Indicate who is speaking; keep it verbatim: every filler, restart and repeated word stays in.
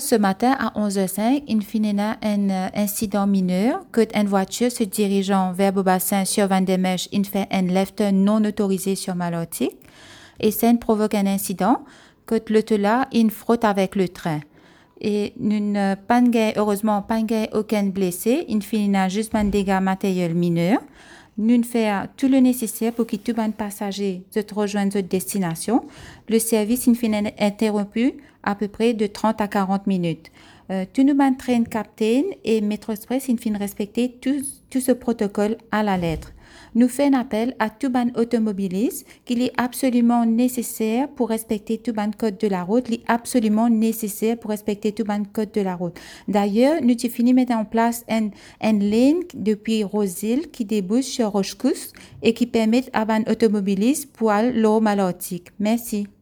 Speaker 1: ce matin à onze heures cinq, il y a un euh, incident mineur que une voiture se dirigeant vers Beaubassin sur Vandemèche, il fait un left turn non autorisé sur Malartic et ça provoque un incident que l'auto là, il frotte avec le train. Et nous n'avons pas heureusement pas aucun blessé, il y a juste un dégât matériel mineur. Nous faisons tout le nécessaire pour que tout le passager se rejoigne notre destination. Le service est interrompu à peu près de trente à quarante minutes. Euh, tout le train captain et Métro Express il fin respecter tout, tout ce protocole à la lettre. Nous faisons un appel à tout ban automobiliste qu'il est absolument nécessaire pour respecter tout ban code de la route, il est absolument nécessaire pour respecter tout ban code de la route. D'ailleurs, nous avons fini de mettre en place une un ligne depuis Rosil qui débouche sur Rochecousse et qui permet à ban automobiliste pour aller au Malartic. Merci.